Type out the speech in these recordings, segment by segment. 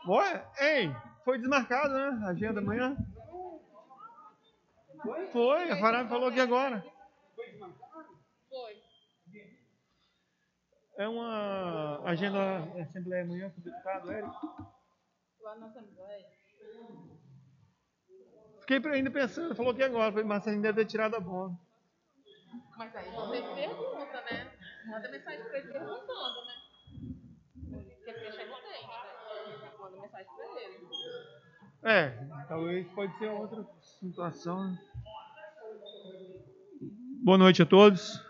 Ei, foi desmarcado, né? A agenda amanhã. Foi, a Farab falou aqui agora. Foi. É uma agenda da Assembleia amanhã, com o deputado Érico. Lá na Assembleia. Fiquei ainda pensando, falou aqui agora, mas ainda deve ter tirado a bola. Mas aí você pergunta, né? Manda mensagem pra ele perguntando, né? Quer deixar contente, né? Manda mensagem pra ele. Talvez pode ser outra situação, né? Boa noite a todos.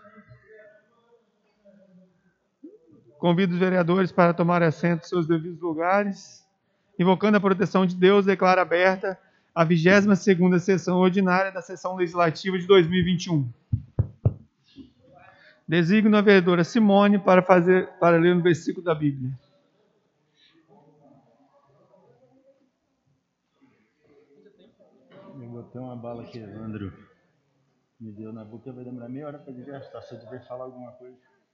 Convido os vereadores para tomar assento em seus devidos lugares. Invocando a proteção de Deus, declaro aberta a 22ª sessão ordinária da sessão legislativa de 2021. Designo a vereadora Simone para ler um versículo da Bíblia. Eu botei uma bala que Evandro me deu na boca, vai demorar meia hora para desgastar, se eu tiver falar alguma coisa.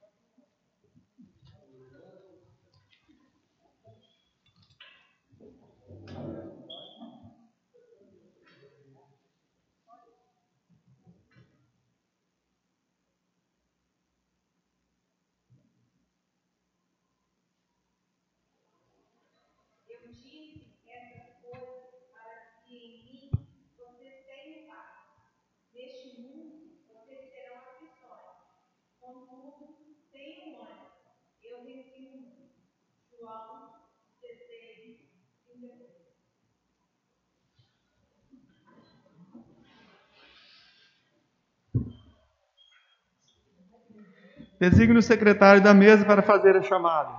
Designo o secretário da mesa para fazer a chamada.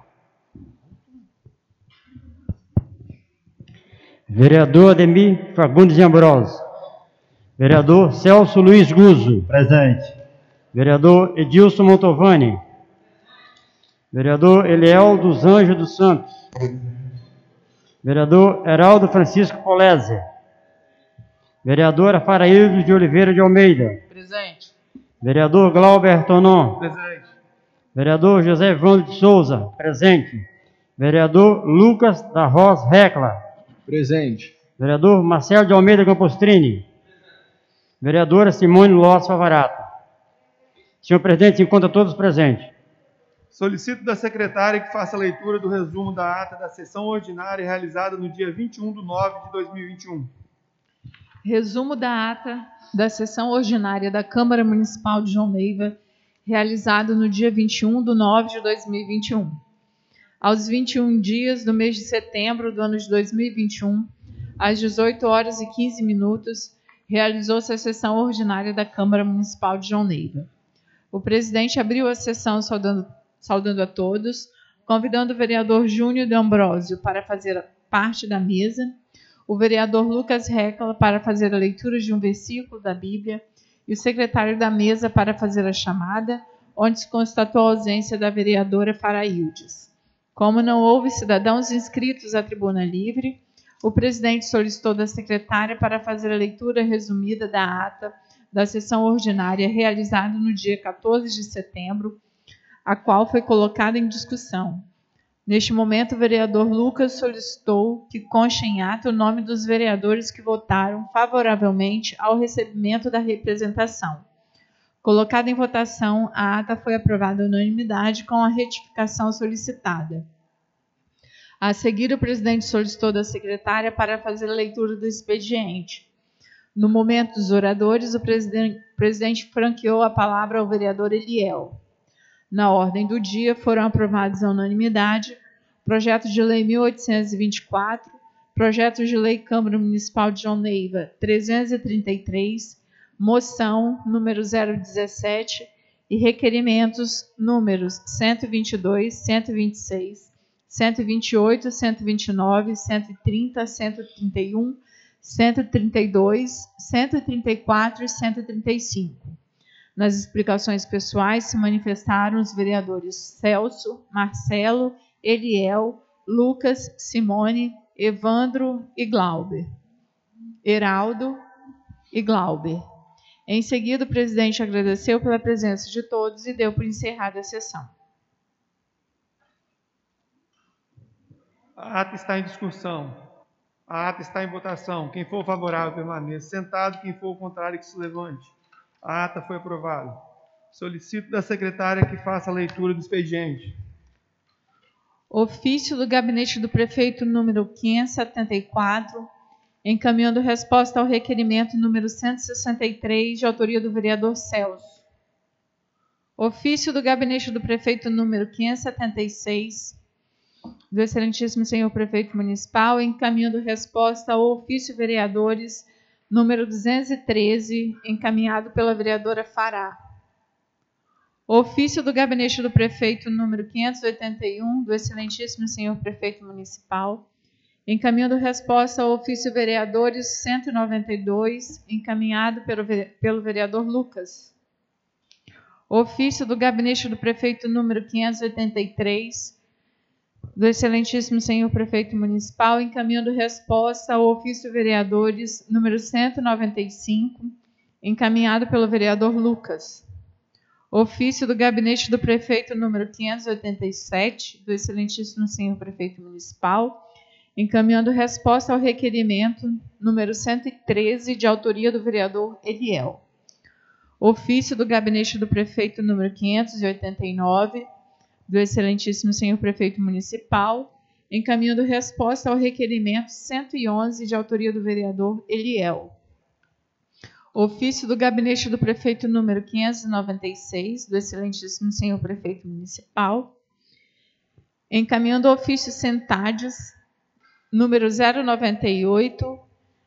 Vereador Ademir Fagundes de Ambrosio. Vereador Celso Luiz Guzzo. Presente. Vereador Edilson Montovani. Vereador Eliel dos Anjos dos Santos. Vereador Heraldo Francisco Polese. Vereadora Faraíldo de Oliveira de Almeida. Presente. Vereador Glauber Tonon. Presente. Vereador José Evandro de Souza. Presente. Vereador Lucas da Roz Recla. Presente. Vereador Marcelo de Almeida Campostrini. Vereadora Simone Lopes Favarato. Senhor presidente, se encontra todos presentes. Solicito da secretária que faça a leitura do resumo da ata da sessão ordinária realizada no dia 21/9/2021. Resumo da ata da sessão ordinária da Câmara Municipal de João Neiva, realizado no dia 21/9/2021. Aos 21 dias do mês de setembro do ano de 2021, às 18h15, realizou-se a sessão ordinária da Câmara Municipal de João Neiva. O presidente abriu a sessão saudando a todos, convidando o vereador Júnior de Ambrosio para fazer parte da mesa, o vereador Lucas Recla para fazer a leitura de um versículo da Bíblia e o secretário da mesa para fazer a chamada, onde se constatou a ausência da vereadora Faraildes. Como não houve cidadãos inscritos à tribuna livre, o presidente solicitou da secretária para fazer a leitura resumida da ata da sessão ordinária realizada no dia 14 de setembro, a qual foi colocada em discussão. Neste momento, o vereador Lucas solicitou que conste em ata o nome dos vereadores que votaram favoravelmente ao recebimento da representação. Colocada em votação, a ata foi aprovada à unanimidade com a retificação solicitada. A seguir, o presidente solicitou da secretária para fazer a leitura do expediente. No momento dos oradores, o presidente franqueou a palavra ao vereador Eliel. Na ordem do dia, foram aprovados à unanimidade projeto de lei 1824, projeto de lei Câmara Municipal de João Neiva 333, moção número 017 e requerimentos números 122, 126, 128, 129, 130, 131, 132, 134 e 135. Nas explicações pessoais se manifestaram os vereadores Celso, Marcelo, Eliel, Lucas, Simone, Evandro e Glauber. Heraldo e Glauber. Em seguida, o presidente agradeceu pela presença de todos e deu por encerrada a sessão. A ata está em discussão. A ata está em votação. Quem for favorável, permaneça sentado. Quem for contrário, que se levante. A ata foi aprovada. Solicito da secretária que faça a leitura do expediente. Ofício do Gabinete do Prefeito número 574, encaminhando resposta ao requerimento número 163, de autoria do vereador Celso. Ofício do Gabinete do Prefeito número 576, do excelentíssimo senhor Prefeito Municipal, encaminhando resposta ao ofício vereadores número 213, encaminhado pela vereadora Fará. Ofício do Gabinete do Prefeito número 581, do excelentíssimo senhor Prefeito Municipal, encaminhando resposta ao ofício vereadores 192, encaminhado pelo vereador Lucas. Ofício do Gabinete do Prefeito número 583, do excelentíssimo senhor Prefeito Municipal, encaminhando resposta ao ofício vereadores número 195, encaminhado pelo vereador Lucas. Ofício do Gabinete do Prefeito número 587, do excelentíssimo senhor Prefeito Municipal, encaminhando resposta ao requerimento número 113, de autoria do vereador Eliel. Ofício do Gabinete do Prefeito número 589, do excelentíssimo senhor Prefeito Municipal, encaminhando resposta ao requerimento 111, de autoria do vereador Eliel. Ofício do Gabinete do Prefeito número 596, do excelentíssimo senhor Prefeito Municipal, encaminhando ofício Sentades, número 098,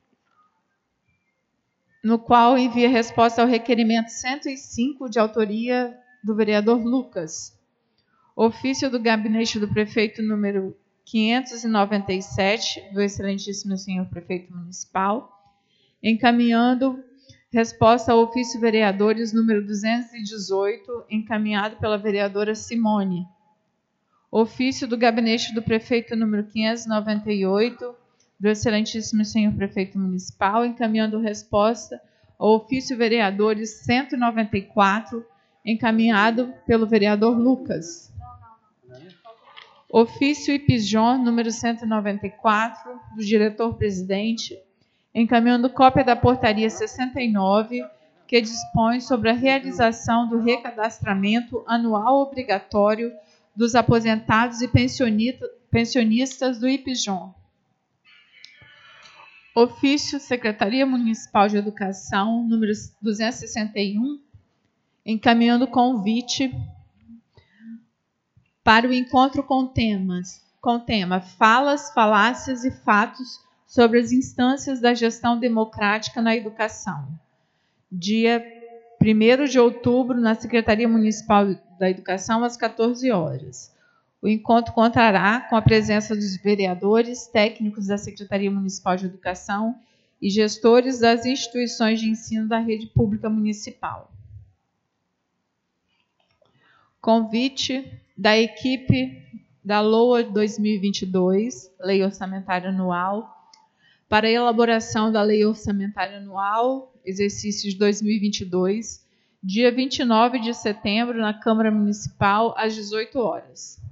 no qual envia resposta ao requerimento 105, de autoria do vereador Lucas. Ofício do Gabinete do Prefeito número 597, do excelentíssimo senhor Prefeito Municipal, encaminhando resposta ao ofício vereadores número 218, encaminhado pela vereadora Simone. Ofício do Gabinete do Prefeito número 598, do excelentíssimo senhor Prefeito Municipal, encaminhando resposta ao ofício vereadores 194, encaminhado pelo vereador Lucas. Ofício IPJON número 194, do diretor-presidente, encaminhando cópia da portaria 69, que dispõe sobre a realização do recadastramento anual obrigatório dos aposentados e pensionistas do IPJON. Ofício Secretaria Municipal de Educação, número 261, encaminhando convite para o encontro com tema Falas, Falácias e Fatos sobre as instâncias da gestão democrática na educação. Dia 1º de outubro, na Secretaria Municipal da Educação, às 14 horas. O encontro contará com a presença dos vereadores, técnicos da Secretaria Municipal de Educação e gestores das instituições de ensino da rede pública municipal. Convite da equipe da LOA 2022, Lei Orçamentária Anual, para a elaboração da Lei Orçamentária Anual, exercício de 2022, dia 29 de setembro, na Câmara Municipal, às 18 horas.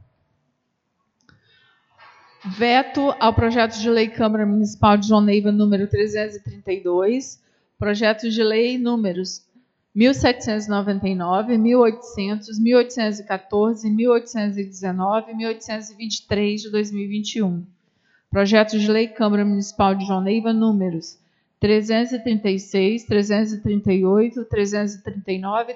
Veto ao projeto de lei Câmara Municipal de João Neiva, número 332, projetos de lei números 1799, 1800, 1814, 1819 e 1823 de 2021. Projetos de lei Câmara Municipal de João Neiva, números 336, 338, 339,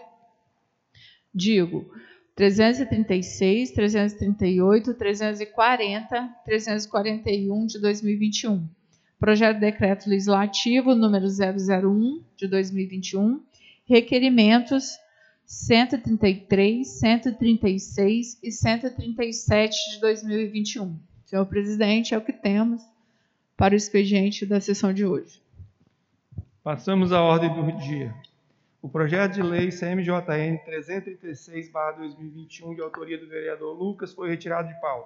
336, 338, 340, 341 de 2021. Projeto de decreto legislativo número 001 de 2021. Requerimentos 133, 136 e 137 de 2021. Senhor presidente, é o que temos para o expediente da sessão de hoje. Passamos à ordem do dia. O projeto de lei CMJN 336/2021, de autoria do vereador Lucas, foi retirado de pauta.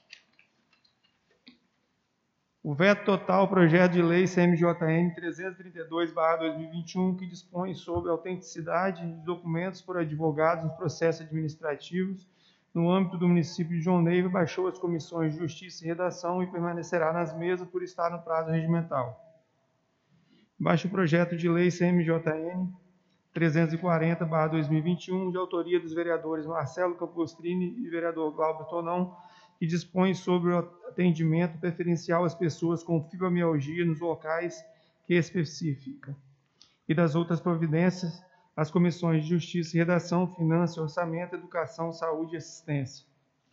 O veto total ao projeto de lei CMJN 332/2021, que dispõe sobre a autenticidade de documentos por advogados nos processos administrativos no âmbito do município de João Neiva, baixou as comissões de Justiça e Redação e permanecerá nas mesmas por estar no prazo regimental. Baixa o projeto de lei CMJN 340/2021, de autoria dos vereadores Marcelo Campostrini e vereador Glauber Tonão, que dispõe sobre o atendimento preferencial às pessoas com fibromialgia nos locais que especifica, e das outras providências, as comissões de Justiça e Redação, Finanças, Orçamento, Educação, Saúde e Assistência.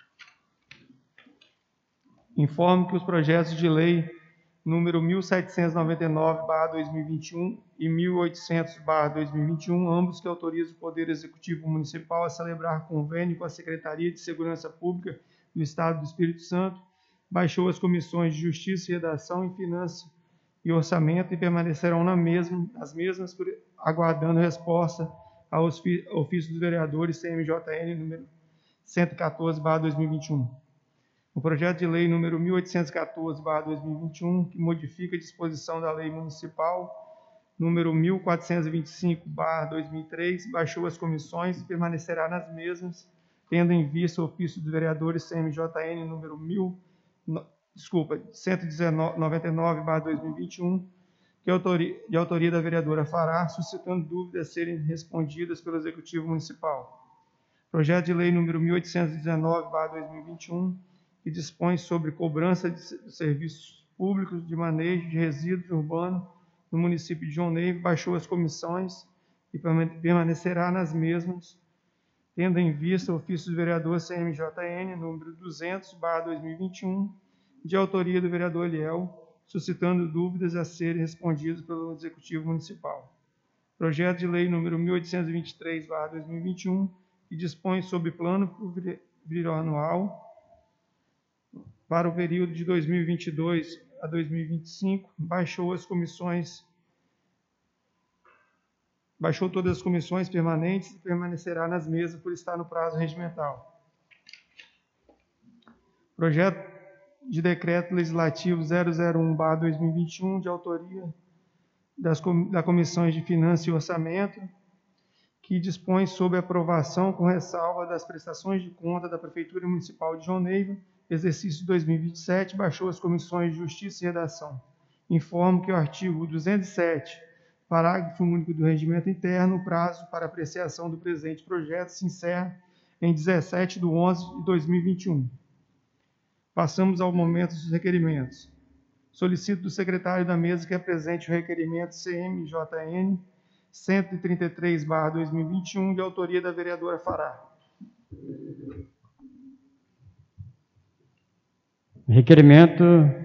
Informo que os projetos de lei número 1799/2021 e 1800/2021, ambos que autorizam o Poder Executivo Municipal a celebrar convênio com a Secretaria de Segurança Pública do Estado do Espírito Santo, baixou as comissões de Justiça e Redação e Finanças e Orçamento e permanecerão as mesmas, aguardando resposta ao ofício dos vereadores CMJN número 114/2021. O projeto de lei número 1814/2021, que modifica a disposição da Lei Municipal número 1425/2003, baixou as comissões e permanecerá nas mesmas, tendo em vista o ofício dos vereadores CMJN número 199/2021, que é de autoria da vereadora Fará, suscitando dúvidas a serem respondidas pelo Executivo Municipal. Projeto de lei número 1819/2021, que dispõe sobre cobrança de serviços públicos de manejo de resíduos urbanos no município de João Neiva, baixou as comissões e permanecerá nas mesmas, tendo em vista o ofício do vereador CMJN número 200/2021, de autoria do vereador Eliel, suscitando dúvidas a serem respondidas pelo Executivo Municipal. Projeto de lei número 1823/2021, que dispõe sobre plano plurianual para o período de 2022 a 2025, baixou todas as comissões permanentes e permanecerá nas mesmas por estar no prazo regimental. Projeto de Decreto Legislativo 001/2021, de autoria da Comissões de Finanças e Orçamento, que dispõe sobre aprovação com ressalva das prestações de conta da Prefeitura Municipal de João Neiva, exercício 2027, baixou as comissões de Justiça e Redação. Informo que o artigo 207, parágrafo único do Regimento Interno, o prazo para apreciação do presente projeto se encerra em 17/11/2021. Passamos ao momento dos requerimentos. Solicito do secretário da mesa que apresente o requerimento CMJN 133/2021, de autoria da vereadora Fará. Requerimento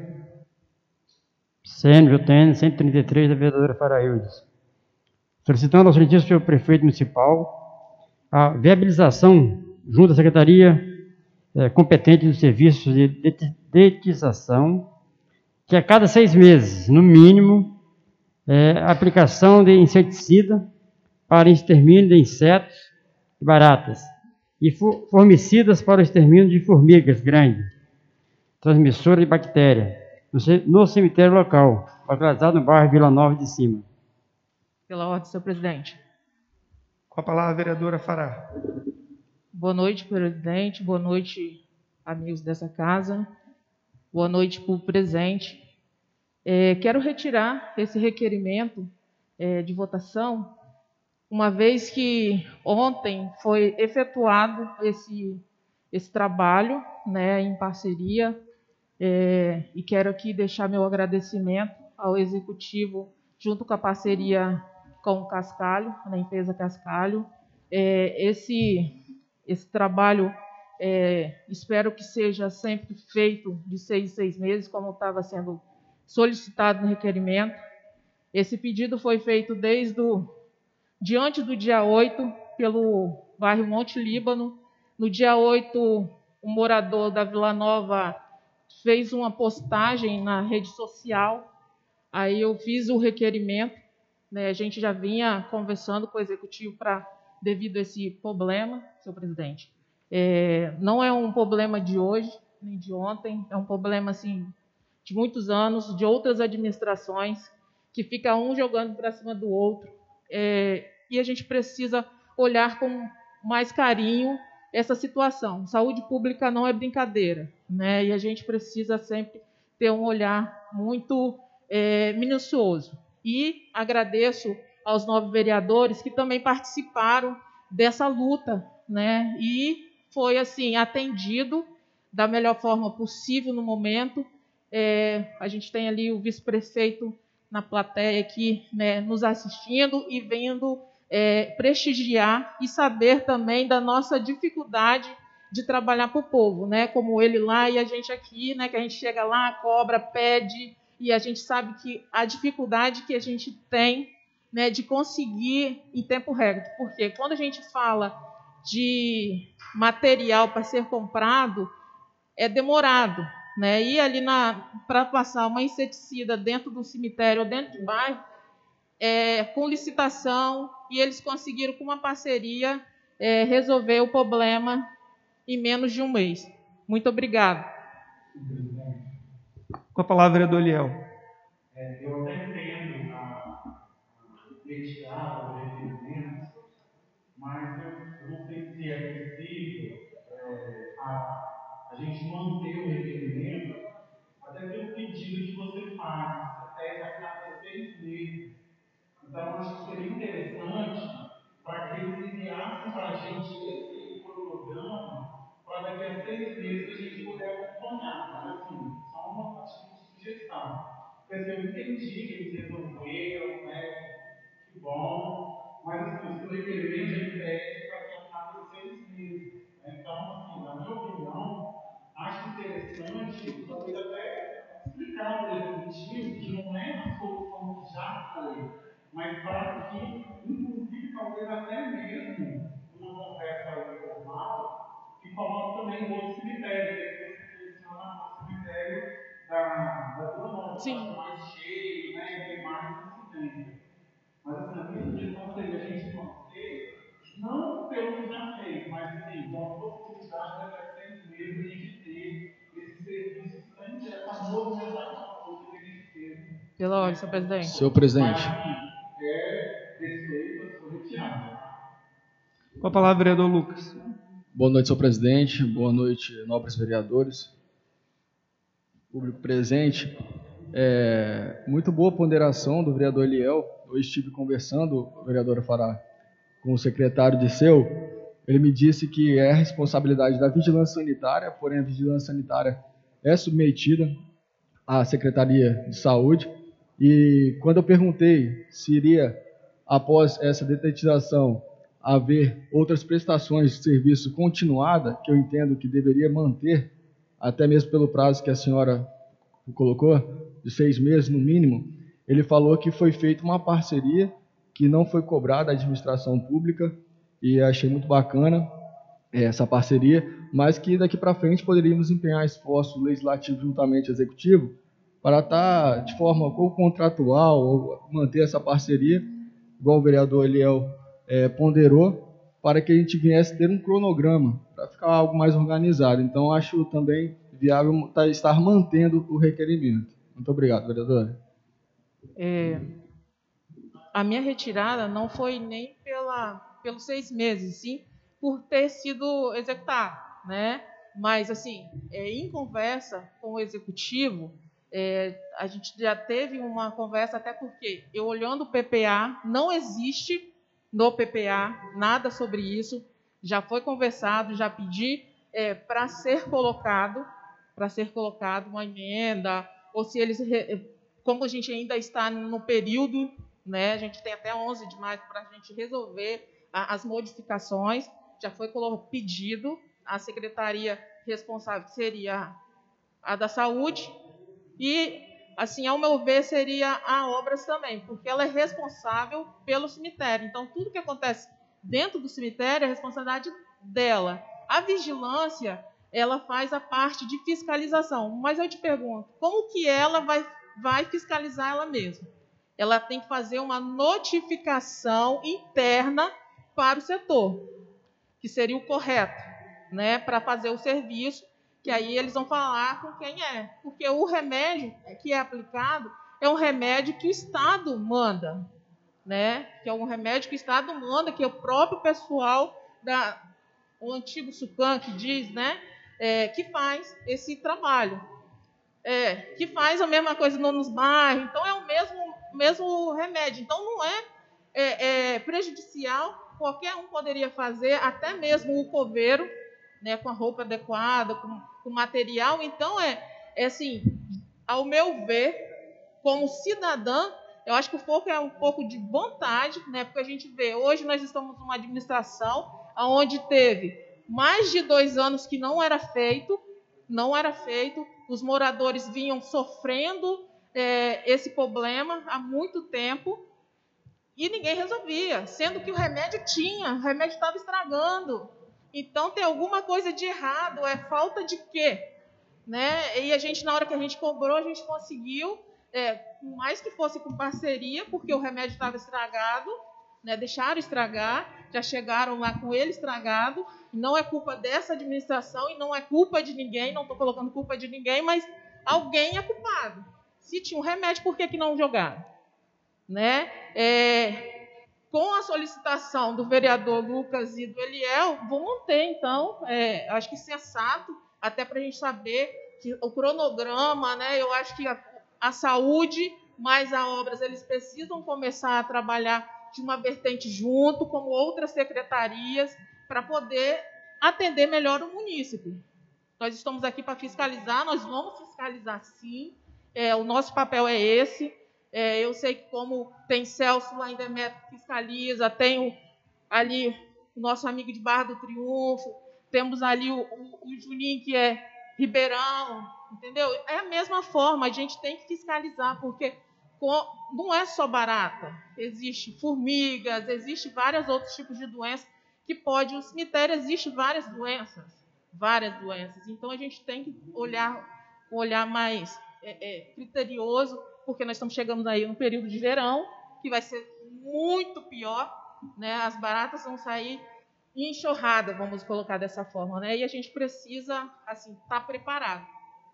CMJN 133, da vereadora Faraildes. Solicitando ao excelentíssimo senhor prefeito municipal a viabilização, junto à secretaria competente dos serviços de detetização, que a cada 6 meses, no mínimo, a aplicação de inseticida para extermínio de insetos e baratas, e formicidas para o extermínio de formigas grandes, transmissora de bactéria, no cemitério local, localizado no bairro Vila Nova de Cima. Pela ordem, senhor presidente. Com a palavra, a vereadora Fará. Boa noite, presidente. Boa noite, amigos dessa casa. Boa noite para o presente. Quero retirar esse requerimento de votação, uma vez que ontem foi efetuado esse trabalho, né, em parceria, e quero aqui deixar meu agradecimento ao Executivo, junto com a parceria com o Cascalho, na empresa Cascalho. Esse trabalho, espero que seja sempre feito de 6 em 6 meses, como estava sendo solicitado no requerimento. Esse pedido foi feito diante do dia 8, pelo bairro Monte Líbano. No dia 8, o morador da Vila Nova fez uma postagem na rede social, aí eu fiz o requerimento, né? A gente já vinha conversando com o Executivo devido a esse problema, senhor presidente. Não é um problema de hoje, nem de ontem, é um problema assim, de muitos anos, de outras administrações, que fica um jogando para cima do outro, e a gente precisa olhar com mais carinho essa situação. Saúde pública não é brincadeira, né? E a gente precisa sempre ter um olhar muito minucioso. E agradeço aos 9 vereadores que também participaram dessa luta, né? E foi assim atendido da melhor forma possível no momento. A gente tem ali o vice-prefeito na plateia aqui, né, nos assistindo e vendo prestigiar e saber também da nossa dificuldade de trabalhar para o povo, né? Como ele lá e a gente aqui, né? Que a gente chega lá, cobra, pede, e a gente sabe que a dificuldade que a gente tem, né, de conseguir em tempo recorde. Porque quando a gente fala de material para ser comprado, é demorado, né? E ali para passar uma inseticida dentro do cemitério ou dentro do bairro, com licitação, e eles conseguiram, com uma parceria, resolver o problema em menos de um mês. Muito obrigado. Com a palavra, do Eliel. Eu até entendo a retirada do requerimento, mas eu não sei se é possível a gente manter o requerimento até pelo pedido que você faz, até a cada 6 meses. Então, acho que seria interessante para que eles enviassem para a gente esse cronograma, para daqui a 6 meses a gente poder acompanhar. Mas, assim, só uma sugestão. Porque eu entendi que eles resolveram, né? Que bom. Mas, assim, o seu requerimento ele pede para que a cada 6 meses. Né? Então, assim, na minha opinião, acho interessante, talvez até explicar para o executivo que não é a solução que já foi, mas para que, inclusive, talvez até mesmo uma conversa informal, que coloque também o outro cemitério, que você seleciona o cemitério da Vila Nova, que está mais cheio, né, e tem mais incidência. Mas, assim, a minha sugestão seria a gente manter, não pelo que já fez, mas, assim, com a possibilidade daqui a 6 meses a gente ter esse serviço sem essa movimentação toda que a gente teve. Pela ordem, senhor presidente. Senhor presidente. Respeito a sua retirada. Com a palavra, vereador Lucas. Boa noite, senhor presidente. Boa noite, nobres vereadores. Público presente. Muito boa ponderação do vereador Eliel. Eu estive conversando, vereadora Fará, com o secretário Disseu. Ele me disse que é responsabilidade da vigilância sanitária, porém a vigilância sanitária é submetida à Secretaria de Saúde. E quando eu perguntei se iria, após essa detetização, haver outras prestações de serviço continuada, que eu entendo que deveria manter, até mesmo pelo prazo que a senhora colocou, de 6 meses no mínimo, ele falou que foi feita uma parceria que não foi cobrada à administração pública, e achei muito bacana essa parceria, mas que daqui para frente poderíamos empenhar esforço legislativo juntamente ao executivo para estar de forma contratual ou manter essa parceria, igual o vereador Eliel ponderou, para que a gente viesse ter um cronograma, para ficar algo mais organizado. Então, acho também viável estar mantendo o requerimento. Muito obrigado, vereadora. A minha retirada não foi nem pelos 6 meses, sim por ter sido executado, né? Mas, assim, em conversa com o executivo, a gente já teve uma conversa, até porque eu olhando o PPA, não existe no PPA nada sobre isso, já foi conversado, já pedi para ser colocado uma emenda, ou se eles, como a gente ainda está no período, né, a gente tem até 11 de maio para a gente resolver as modificações, já foi pedido, a secretaria responsável seria a da saúde, e, assim, ao meu ver, seria a obras também, porque ela é responsável pelo cemitério. Então, tudo que acontece dentro do cemitério é responsabilidade dela. A vigilância, ela faz a parte de fiscalização. Mas eu te pergunto, como que ela vai fiscalizar ela mesma? Ela tem que fazer uma notificação interna para o setor, que seria o correto, né, para fazer o serviço, que aí eles vão falar com quem é. Porque o remédio que é aplicado é um remédio que o Estado manda, né? Que é um remédio que o Estado manda, que o próprio pessoal o antigo SUCAM que diz, né, que faz esse trabalho, que faz a mesma coisa nos bairros, então é o mesmo remédio, então não é prejudicial, qualquer um poderia fazer, até mesmo o coveiro, né, com a roupa adequada, com material, então assim, ao meu ver, como cidadã, eu acho que o foco é um pouco de vontade, né, porque a gente vê, hoje nós estamos numa administração onde teve mais de 2 anos que não era feito, os moradores vinham sofrendo esse problema há muito tempo e ninguém resolvia, sendo que o remédio estava estragando. Então tem alguma coisa de errado, falta de quê? Né? E a gente, na hora que a gente cobrou, a gente conseguiu, por mais que fosse com parceria, porque o remédio estava estragado, né? Deixaram estragar, já chegaram lá com ele estragado, não é culpa dessa administração e não é culpa de ninguém, não estou colocando culpa de ninguém, mas alguém é culpado. Se tinha um remédio, por que não jogaram? Né? Com a solicitação do vereador Lucas e do Eliel, vou manter, então, acho que sensato, até para a gente saber que o cronograma, né, eu acho que a saúde mais a obras, eles precisam começar a trabalhar de uma vertente junto, como outras secretarias, para poder atender melhor o munícipe. Nós estamos aqui para fiscalizar, nós vamos fiscalizar sim, o nosso papel é esse. Eu sei que como tem Celso lá em Demetrio que fiscaliza, tem ali o nosso amigo de Barra do Triunfo, temos ali o Juninho, que é Ribeirão, entendeu? É a mesma forma, a gente tem que fiscalizar, porque não é só barata, existe formigas, existe vários outros tipos de doenças que o cemitério existe várias doenças, então a gente tem que olhar mais criterioso, porque nós estamos chegando aí no período de verão, que vai ser muito pior, né? As baratas vão sair em enxurrada, vamos colocar dessa forma, né? E a gente precisa, assim, estar preparado.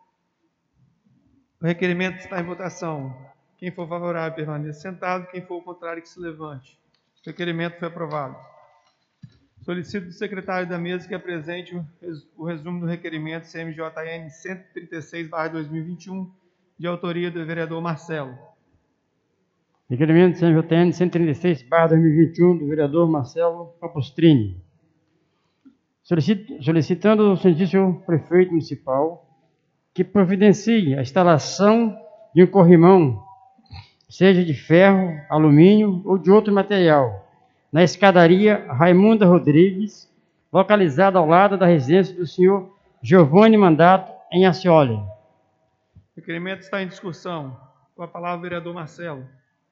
O requerimento está em votação. Quem for favorável, permaneça sentado. Quem for o contrário, que se levante. O requerimento foi aprovado. Solicito do secretário da mesa que apresente o resumo do requerimento CMJN 136/2021, de autoria do vereador Marcelo. Requerimento CMJN 136/2021, do vereador Marcelo Capostrini. Solicitando ao senhor prefeito municipal que providencie a instalação de um corrimão, seja de ferro, alumínio ou de outro material, na escadaria Raimunda Rodrigues, localizada ao lado da residência do senhor Giovanni Mandato, em Ascioli. O requerimento está em discussão. Com a palavra o vereador Marcelo.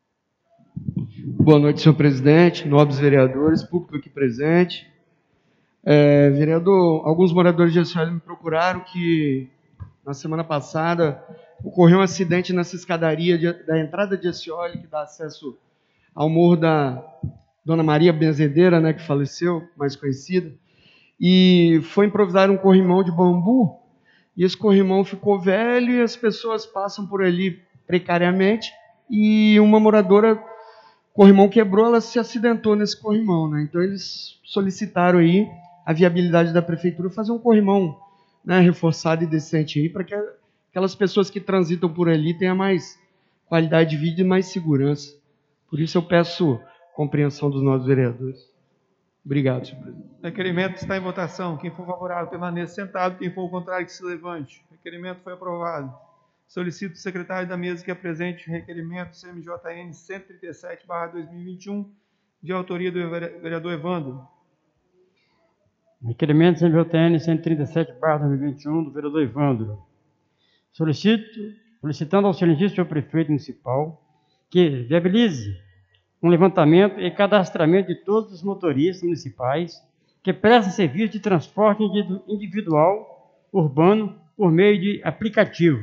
Boa noite, senhor presidente, nobres vereadores, público aqui presente. Vereador, alguns moradores de Ascioli me procuraram que na semana passada ocorreu um acidente nessa escadaria da entrada de Ascioli, que dá acesso ao morro da Dona Maria Benzedeira, né, que faleceu, mais conhecida, e foi improvisar um corrimão de bambu, e esse corrimão ficou velho e as pessoas passam por ali precariamente, e uma moradora, o corrimão quebrou, ela se acidentou nesse corrimão, né? Então eles solicitaram aí a viabilidade da prefeitura fazer um corrimão, né, reforçado e decente aí, para que aquelas pessoas que transitam por ali tenham mais qualidade de vida e mais segurança. Por isso eu peço compreensão dos nossos vereadores. Obrigado, senhor presidente. O requerimento está em votação. Quem for favorável, permaneça sentado. Quem for o contrário, que se levante. O requerimento foi aprovado. Solicito o secretário da mesa que apresente o requerimento CMJN 137/2021, de autoria do vereador Evandro. Requerimento CMJN 137/2021, do vereador Evandro. Solicitando ao senhor prefeito municipal que viabilize um levantamento e cadastramento de todos os motoristas municipais que prestam serviço de transporte individual urbano por meio de aplicativo.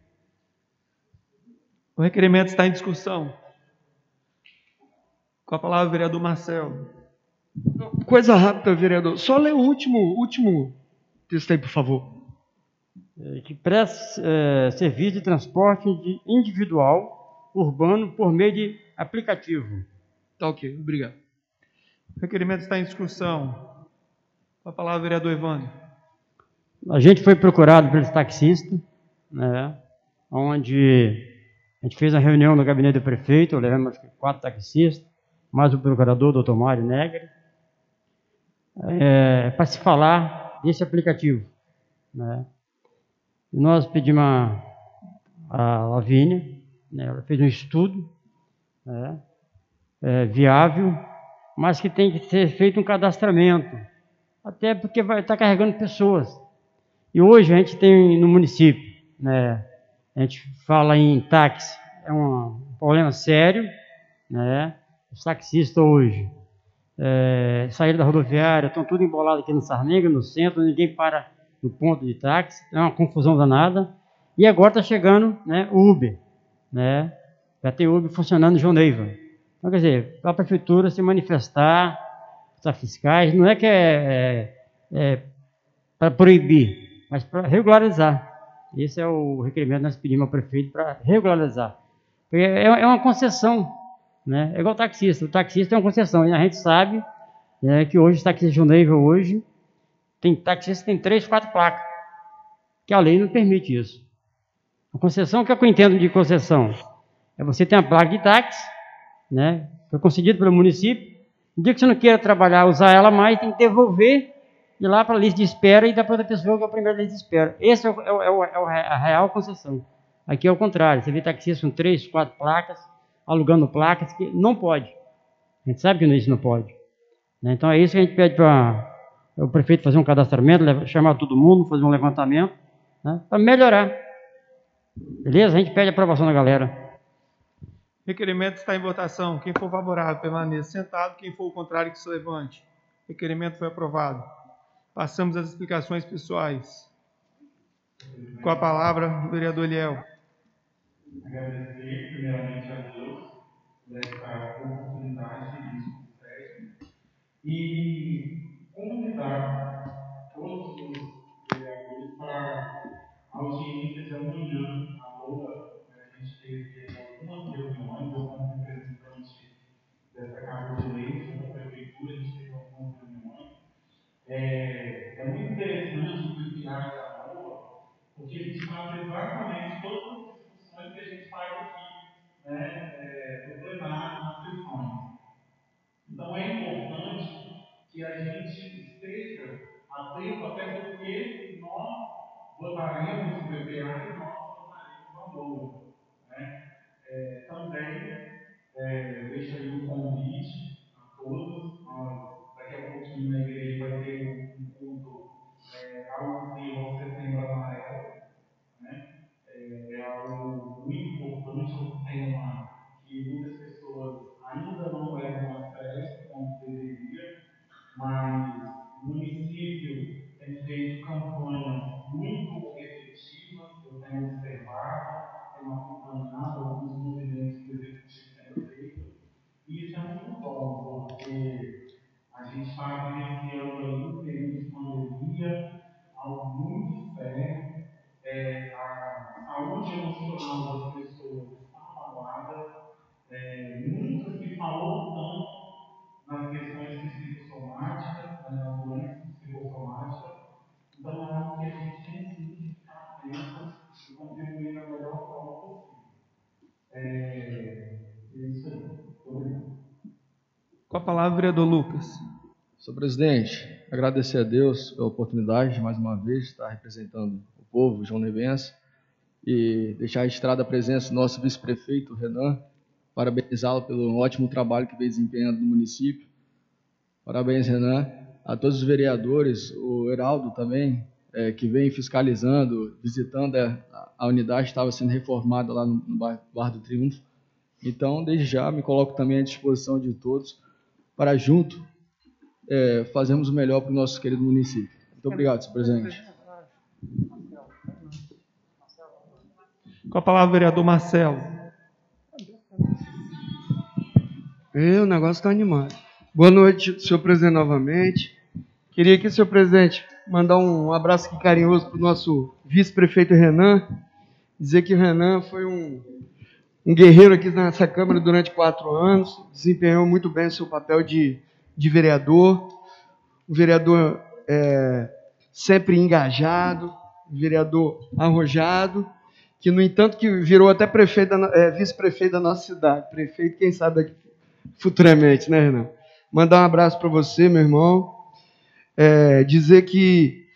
O requerimento está em discussão. Com a palavra o vereador Marcelo. Coisa rápida, vereador. Só lê o último texto aí, por favor. Que presta serviço de transporte individual urbano por meio de aplicativo. Tá ok, obrigado. O requerimento está em discussão. Com a palavra, vereador Evandro. A gente foi procurado pelos taxistas, né, onde a gente fez uma reunião no gabinete do prefeito, levamos 4 taxistas, mais o procurador, doutor Mário Negri, para se falar desse aplicativo, né. E nós pedimos a Lavínia, né, ela fez um estudo, né, viável, mas que tem que ser feito um cadastramento, até porque vai estar carregando pessoas. E hoje a gente tem no município, né, a gente fala em táxi, é um problema sério, né? Os taxistas hoje saíram da rodoviária, estão tudo embolado aqui no Sarnega, no centro, ninguém para no ponto de táxi, é uma confusão danada. E agora está chegando, né, o Uber, né? Já tem Uber funcionando em João Neiva. Então, quer dizer, para a prefeitura se manifestar, os fiscais, não é que para proibir, mas para regularizar. Esse é o requerimento que nós pedimos ao prefeito para regularizar. Porque é uma concessão, né? É igual o taxista é uma concessão, e a gente sabe, né, que hoje os taxistas de João Neiva hoje, tem taxista que tem 3, 4 placas, que a lei não permite isso. A concessão, o que eu entendo de concessão? É você ter uma placa de táxi, né? Foi concedido pelo município. No dia que você não queira trabalhar, usar ela mais, tem que devolver de lá para a lista de espera e dar para outra pessoa que é a primeira lista de espera. Essa a real concessão. Aqui é o contrário. Você vê taxistas com 3, 4 placas, alugando placas, que não pode. A gente sabe que isso não pode, né? Então é isso que a gente pede para o prefeito fazer um cadastramento, chamar todo mundo, fazer um levantamento, né, para melhorar. Beleza? A gente pede a aprovação da galera. Requerimento está em votação. Quem for favorável, permaneça sentado. Quem for o contrário, que se levante. Requerimento foi aprovado. Passamos às explicações pessoais. Com a palavra, o vereador Eliel. Agradecer, primeiramente, a Deus por essa oportunidade de discutir e convidar todos os vereadores para a audiência de amanhã, à noite. A gente teve algumas reuniões, eu como representante dessa Casa de Leite, da Prefeitura, a gente teve algumas reuniões. É muito interessante o webinar da Nova, porque a gente faz exatamente todas as discussões que a gente faz aqui, né, no plenário, nas sessões. Então é importante que a gente esteja atento, até porque nós votaremos o PPA e nós votaremos a LOA, né? Também deixo aí um convite a todos. Daqui a pouquinho na igreja vai ter um culto alusivo ao Setembro Amarelo, né? É algo muito importante, um tema que muitas pessoas ainda não levam a sério como deveria, mas o município tem feito campanhas muito efetivas, eu tenho observado, tenho acompanhado alguns movimentos que o executivo tem feito, e isso é muito bom, porque a gente está vivenciando aí um período de pandemia, algo muito sério. A saúde emocional das pessoas está abalada. Nunca se falou tanto nas questões psicossomáticas, nas doenças psicossomáticas. Então, é algo que a gente tem que ficar atento e contribuir da melhor forma possível. É isso aí. Muito obrigado. Com a palavra, vereador Lucas. Senhor presidente, agradecer a Deus pela oportunidade de mais uma vez estar representando o povo joão-nevense e deixar registrada a presença do nosso vice-prefeito, Renan, parabenizá-lo pelo ótimo trabalho que vem desempenhando no município. Parabéns, Renan. A todos os vereadores, o Heraldo também, que vem fiscalizando, visitando a unidade, estava sendo reformada lá no Bar do Triunfo. Então, desde já, me coloco também à disposição de todos para junto fazermos o melhor para o nosso querido município. Muito obrigado, senhor presidente. Com a palavra, vereador Marcelo. O negócio está animado. Boa noite, senhor presidente, novamente. Queria aqui, senhor presidente, mandar um abraço aqui carinhoso para o nosso vice-prefeito Renan. Dizer que o Renan foi um guerreiro aqui nessa Câmara durante 4 anos, desempenhou muito bem o seu papel de vereador. O vereador sempre engajado, um vereador arrojado, que, no entanto, que virou até vice-prefeito da nossa cidade. Prefeito, quem sabe, aqui, futuramente, né, Renan? Mandar um abraço para você, meu irmão. Dizer que,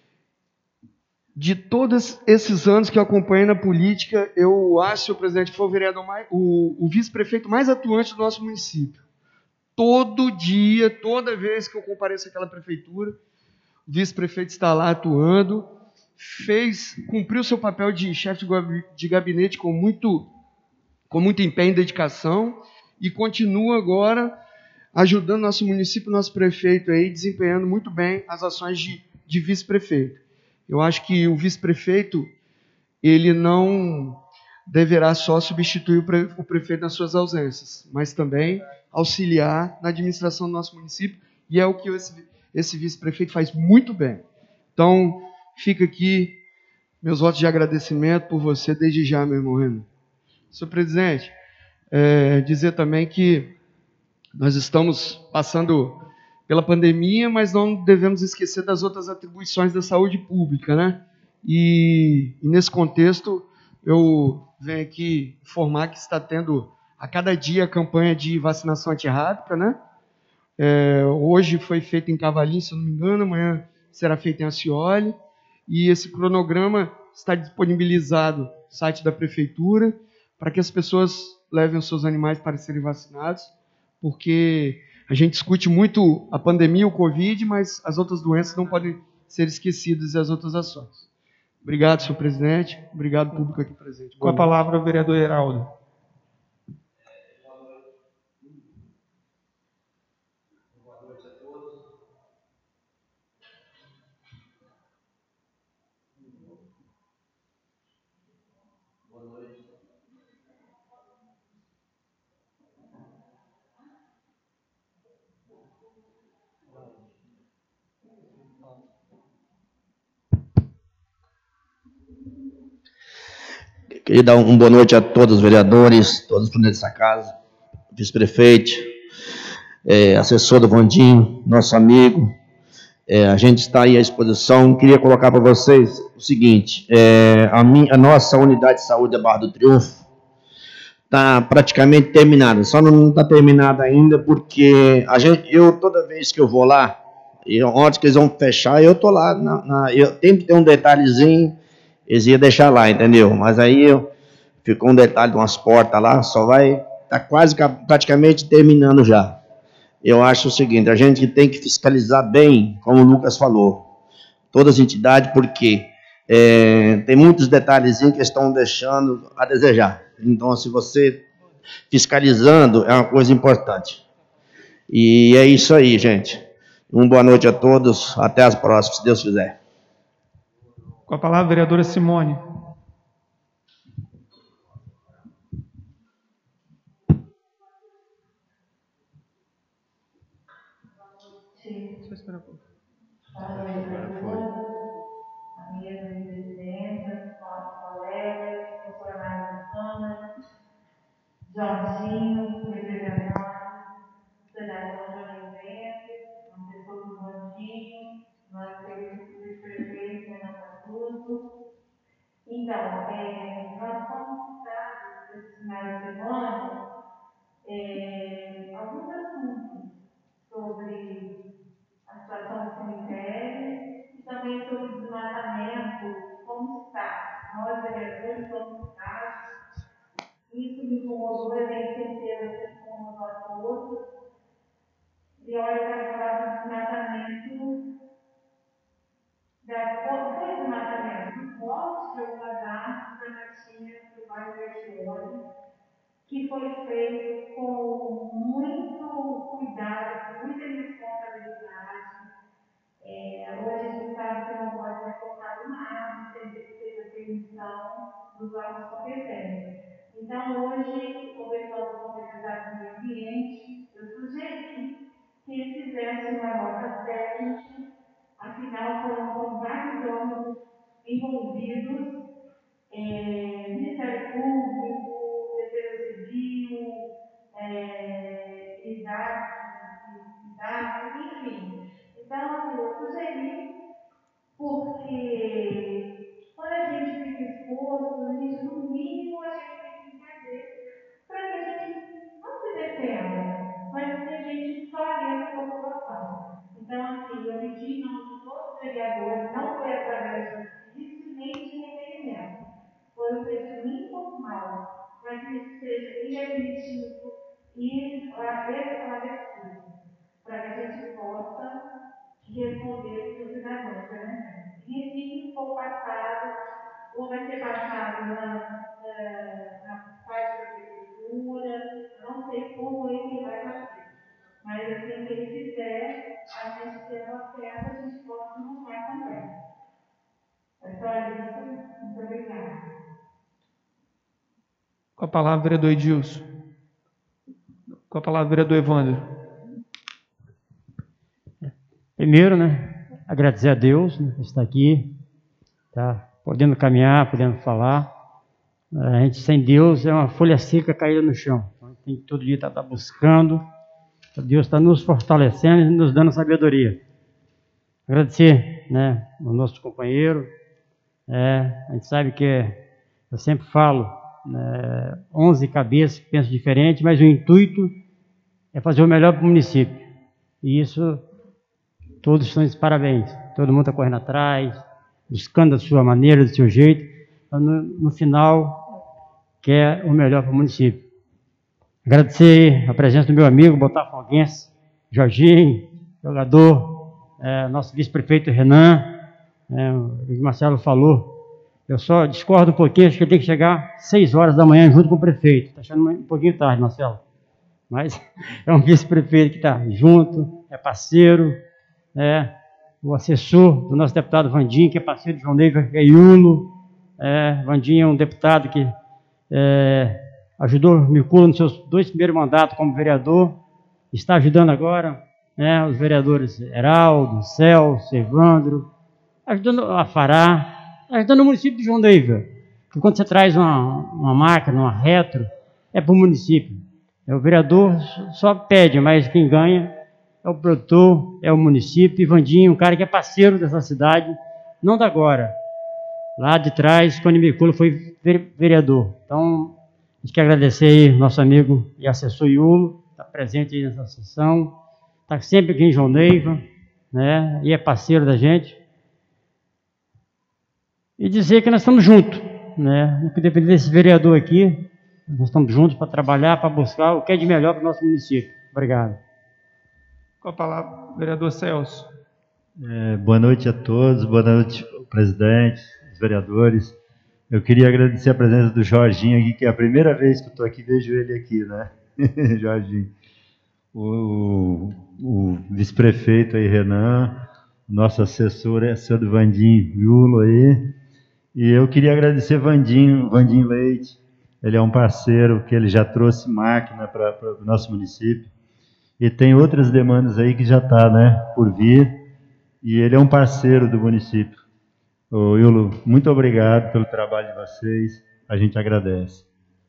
de todos esses anos que eu acompanhei na política, eu acho, senhor presidente, que foi o vereador o vice-prefeito mais atuante do nosso município. Todo dia, toda vez que eu compareço àquela prefeitura, o vice-prefeito está lá atuando, cumpriu seu papel de chefe de gabinete com muito empenho e dedicação, e continua agora ajudando nosso município, nosso prefeito aí, desempenhando muito bem as ações de vice-prefeito. Eu acho que o vice-prefeito, ele não deverá só substituir o prefeito nas suas ausências, mas também auxiliar na administração do nosso município, e é o que esse vice-prefeito faz muito bem. Então, fica aqui meus votos de agradecimento por você desde já, meu irmão Renan. Senhor presidente, dizer também que nós estamos passando pela pandemia, mas não devemos esquecer das outras atribuições da saúde pública, né? E nesse contexto, eu venho aqui informar que está tendo a cada dia a campanha de vacinação antirrábica, né? Hoje foi feita em Cavalinho, se eu não me engano, amanhã será feita em Acioli, e esse cronograma está disponibilizado no site da prefeitura para que as pessoas levem os seus animais para serem vacinados, porque a gente discute muito a pandemia, o Covid, mas as outras doenças não podem ser esquecidas e as outras ações. Obrigado, senhor presidente. Obrigado, público aqui presente. Com a palavra, o vereador Heraldo. Queria dar uma boa noite a todos os vereadores, todos os presidentes dessa casa, vice-prefeito, assessor do Vandinho, nosso amigo. A gente está aí à disposição. Queria colocar para vocês o seguinte: a nossa unidade de saúde da Barra do Triunfo está praticamente terminada. Só não está terminada ainda porque eu toda vez que eu vou lá, antes que eles vão fechar, eu estou lá. Eu tenho que ter um detalhezinho. Eles iam deixar lá, entendeu? Mas aí ficou um detalhe de umas portas lá, tá quase praticamente terminando já. Eu acho o seguinte: a gente tem que fiscalizar bem, como o Lucas falou, todas as entidades, porque tem muitos detalhezinhos que estão deixando a desejar. Então, se você fiscalizando, é uma coisa importante. E é isso aí, gente. Uma boa noite a todos, até as próximas, se Deus quiser. Com a palavra, a vereadora Simone. Só esperar um pouco. A minha vice-presidenta, nossos colegas, funcionários da Câmara, Jorginho, representante, cidadão João Vento, uma pessoa do Bandinho, nosso vice-prefeito, Renan Catuso. Então, nós fomos citados esse final de semana alguns assuntos sobre a situação do cemitério e também sobre o desmatamento, como está. Nós, vereadores, somos citados. Isso me incomodou, eu tenho certeza que incomodou a todos. E olha, eu quero falar do desmatamento, foi desmatamento, do corte de algumas árvores da matinha do bairro Vertione, que foi feito com muito cuidado, com muita responsabilidade. Hoje a gente sabe que não pode ser colocado uma árvore sem ter a permissão dos órgãos competentes. Então, hoje, conversando com o secretário do Meio Ambiente, eu sugeri que ele fizesse uma nota técnica, afinal, foram vários órgãos envolvidos, Ministério Público, Defesa Civil, IDAC, enfim. Então, assim, eu sugeri cabeça pela abertura, para que a gente possa responder para os cidadãos, né? E se for passado, ou vai ser passado na parte da prefeitura, não sei como ele vai fazer. Mas assim que ele fizer, a gente tem uma oferta, a gente pode montar também. É só isso. Muito obrigada. Com a palavra, vereador Edilson. Com a palavra, vereador Evandro. Primeiro, né, agradecer a Deus, né, por estar aqui, tá, podendo caminhar, podendo falar. A gente sem Deus é uma folha seca caída no chão. A gente tem que todo dia estar buscando. Deus está nos fortalecendo e nos dando sabedoria. Agradecer, né, ao nosso companheiro. A gente sabe que eu sempre falo, 11 cabeças pensam diferente, mas o intuito é fazer o melhor para o município. E isso, todos estão de parabéns. Todo mundo está correndo atrás, buscando da sua maneira, do seu jeito. No final, quer o melhor para o município. Agradecer a presença do meu amigo botafoguense, Jorginho, jogador, nosso vice-prefeito Renan, o Marcelo falou. Eu só discordo um pouquinho, acho que ele tem que chegar 6 horas da manhã junto com o prefeito. Está achando um pouquinho tarde, Marcelo. Mas é um vice-prefeito que está junto, é parceiro, o assessor do nosso deputado Vandinho, que é parceiro de João Neiva, é Iulo. Vandinho é um deputado que ajudou Micula nos seus 2 primeiros mandatos como vereador, está ajudando agora, os vereadores Heraldo, Celso, Evandro, ajudando a Fará, ajudando o município de João Neiva. Porque quando você traz uma máquina, uma retro, é para o município. O vereador só pede, mas quem ganha é o produtor, é o município. E Vandinho, um cara que é parceiro dessa cidade, não da agora, lá de trás, quando Micula foi vereador. Então, a gente quer agradecer aí nosso amigo e assessor Iulo, está presente aí nessa sessão, está sempre aqui em João Neiva, né, e é parceiro da gente. E dizer que nós estamos juntos, né, no que depender desse vereador aqui, nós estamos juntos para trabalhar, para buscar o que é de melhor para o nosso município. Obrigado. Com a palavra, vereador Celso. Boa noite a todos, boa noite ao presidente, os vereadores. Eu queria agradecer a presença do Jorginho aqui, que é a primeira vez que eu estou aqui, vejo ele aqui, né? Jorginho. O vice-prefeito aí, Renan, o nosso assessor do Vandinho, Yulo aí. E eu queria agradecer Vandinho Leite. Ele é um parceiro que ele já trouxe máquina para o nosso município. E tem outras demandas aí que já está, né, por vir. E ele é um parceiro do município. Ô, Yulo, muito obrigado pelo trabalho de vocês. A gente agradece.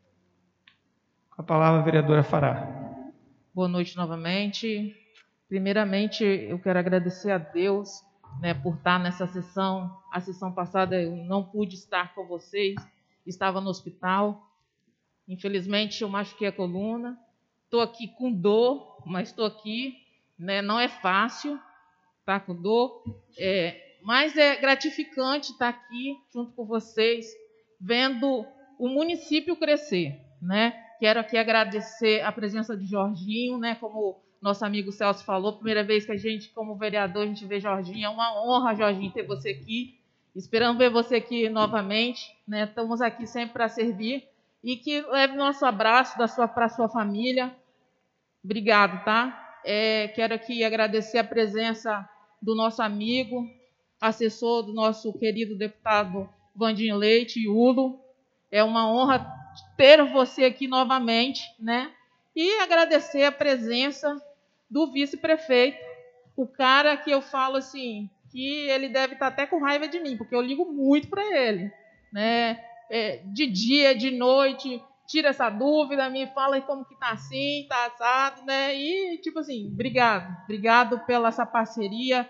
Com a palavra, a vereadora Fará. Boa noite novamente. Primeiramente, eu quero agradecer a Deus, né, por estar nessa sessão. A sessão passada eu não pude estar com vocês, estava no hospital. Infelizmente, eu machuquei a coluna. Estou aqui com dor, mas estou aqui, né, não é fácil estar com dor. Mas é gratificante estar aqui junto com vocês, vendo o município crescer, né? Quero aqui agradecer a presença de Jorginho, né? Como nosso amigo Celso falou, primeira vez que a gente, como vereador, a gente vê Jorginho. É uma honra, Jorginho, ter você aqui. Esperamos ver você aqui novamente, né? Estamos aqui sempre para servir. E que leve nosso abraço para a sua família. Obrigado, tá? Quero aqui agradecer a presença do nosso amigo, assessor do nosso querido deputado Vandinho Leite, Iulo. É uma honra ter você aqui novamente, né? E agradecer a presença do vice-prefeito, o cara que eu falo assim, que ele deve estar até com raiva de mim, porque eu ligo muito para ele, né? De dia, de noite, tira essa dúvida, me fala como que tá assim, tá assado, né? E, tipo assim, obrigado pela essa parceria.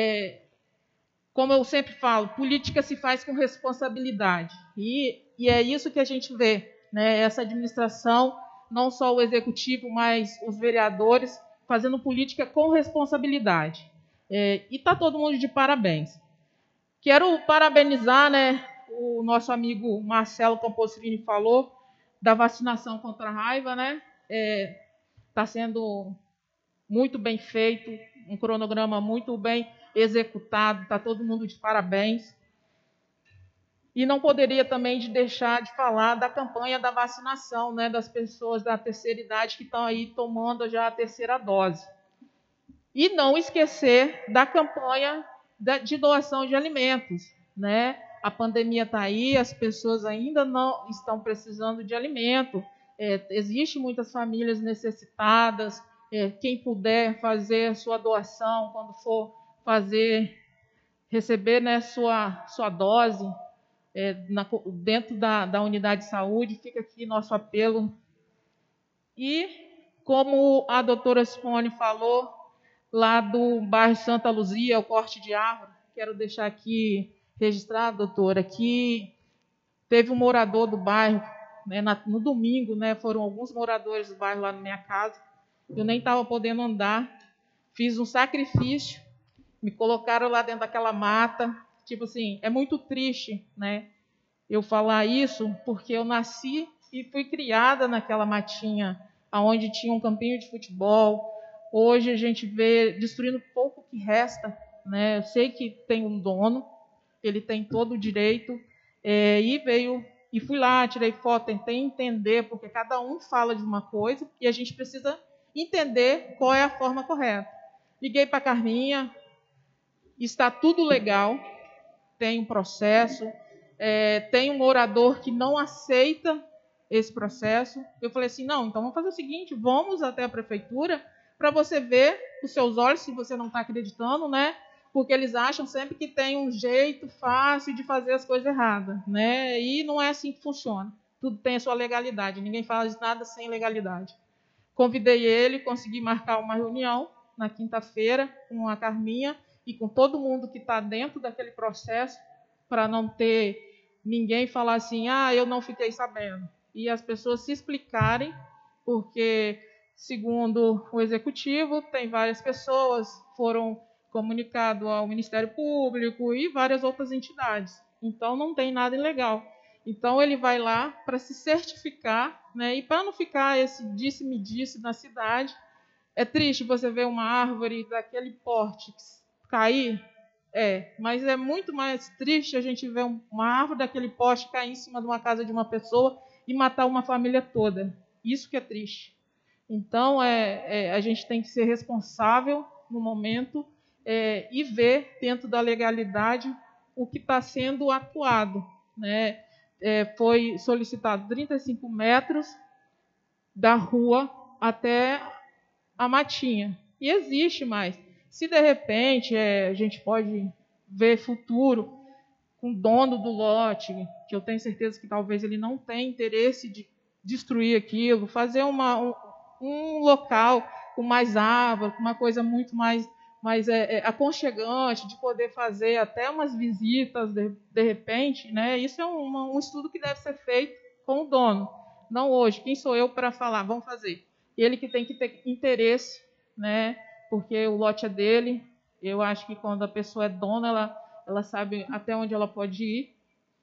Como eu sempre falo, política se faz com responsabilidade. E é isso que a gente vê, né? Essa administração, não só o executivo, mas os vereadores, fazendo política com responsabilidade. E está todo mundo de parabéns. Quero parabenizar, né, o nosso amigo Marcelo Camposini falou da vacinação contra a raiva, né? está sendo muito bem feito, um cronograma muito bem executado, está todo mundo de parabéns. E não poderia também deixar de falar da campanha da vacinação, né, das pessoas da terceira idade que estão aí tomando já a terceira dose. E não esquecer da campanha de doação de alimentos, né? A pandemia está aí, as pessoas ainda não estão precisando de alimento. Existem muitas famílias necessitadas. Quem puder fazer sua doação, quando for receber, né, sua dose dentro da unidade de saúde, fica aqui nosso apelo. E, como a doutora Simone falou, lá do bairro Santa Luzia, o corte de árvore, quero deixar aqui registrado, doutora, que teve um morador do bairro, né, no domingo, né, foram alguns moradores do bairro lá na minha casa, eu nem estava podendo andar, fiz um sacrifício, me colocaram lá dentro daquela mata, tipo assim, é muito triste, né, eu falar isso, porque eu nasci e fui criada naquela matinha, onde tinha um campinho de futebol. Hoje a gente vê destruindo pouco que resta, né? Eu sei que tem um dono, ele tem todo o direito, e fui lá, tirei foto, tentei entender, porque cada um fala de uma coisa e a gente precisa entender qual é a forma correta. Liguei para a Carminha, está tudo legal, tem um processo, tem um morador que não aceita esse processo. Eu falei assim, não, então vamos fazer o seguinte, vamos até a prefeitura para você ver com os seus olhos, se você não está acreditando, né? Porque eles acham sempre que tem um jeito fácil de fazer as coisas erradas, né? E não é assim que funciona. Tudo tem a sua legalidade, ninguém fala de nada sem legalidade. Convidei ele, consegui marcar uma reunião na quinta-feira com a Carminha e com todo mundo que está dentro daquele processo, para não ter ninguém falar assim, eu não fiquei sabendo. E as pessoas se explicarem, porque, segundo o Executivo, tem várias pessoas, foram comunicadas ao Ministério Público e várias outras entidades. Então, não tem nada ilegal. Então, ele vai lá para se certificar, né? E para não ficar esse disse-me-disse na cidade. É triste você ver uma árvore daquele porte cair, mas é muito mais triste a gente ver uma árvore daquele porte cair em cima de uma casa de uma pessoa e matar uma família toda. Isso que é triste. Então, a gente tem que ser responsável no momento e ver, dentro da legalidade, o que está sendo atuado, né? Foi solicitado 35 metros da rua até a matinha. E existe mais. Se, de repente, a gente pode ver futuro com o dono do lote, que eu tenho certeza que talvez ele não tenha interesse de destruir aquilo, fazer um local com mais árvore, com uma coisa muito mais aconchegante, de poder fazer até umas visitas de repente, né? Isso é um estudo que deve ser feito com o dono, não hoje. Quem sou eu para falar? Vamos fazer. Ele que tem que ter interesse, né? Porque o lote é dele. Eu acho que quando a pessoa é dona, ela sabe até onde ela pode ir.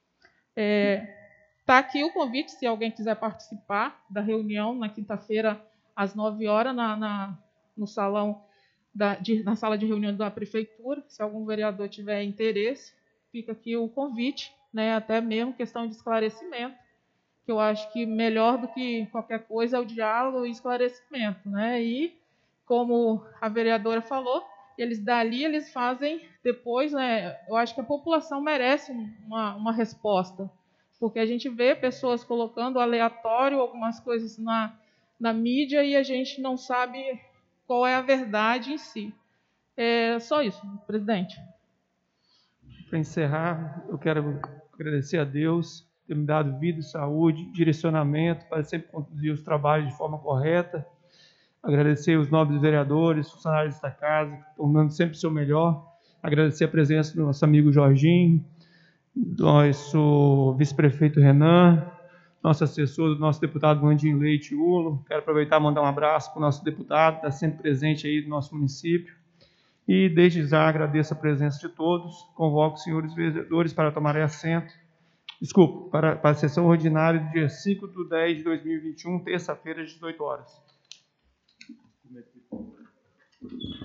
Está aqui o convite, se alguém quiser participar da reunião na quinta-feira, às 9h, no salão, na sala de reunião da prefeitura. Se algum vereador tiver interesse, fica aqui o convite, né? Até mesmo questão de esclarecimento, que eu acho que melhor do que qualquer coisa é o diálogo e esclarecimento, né? E, como a vereadora falou, eles fazem depois, né? Eu acho que a população merece uma resposta, porque a gente vê pessoas colocando aleatório algumas coisas na mídia e a gente não sabe qual é a verdade em si. Só isso, presidente. Para encerrar, eu quero agradecer a Deus por ter me dado vida e saúde, direcionamento para sempre conduzir os trabalhos de forma correta. Agradecer os nobres vereadores, funcionários desta casa, que estão dando sempre o seu melhor. Agradecer a presença do nosso amigo Jorginho, do nosso vice-prefeito Renan, nosso assessor, do nosso deputado Vandinho Leite Ulo. Quero aproveitar e mandar um abraço para o nosso deputado, que está sempre presente aí no nosso município. E, desde já, agradeço a presença de todos. Convoco os senhores vereadores para tomarem assento. Desculpa, para a sessão ordinária do dia 5/10/2021, terça-feira, às 18h. submetido.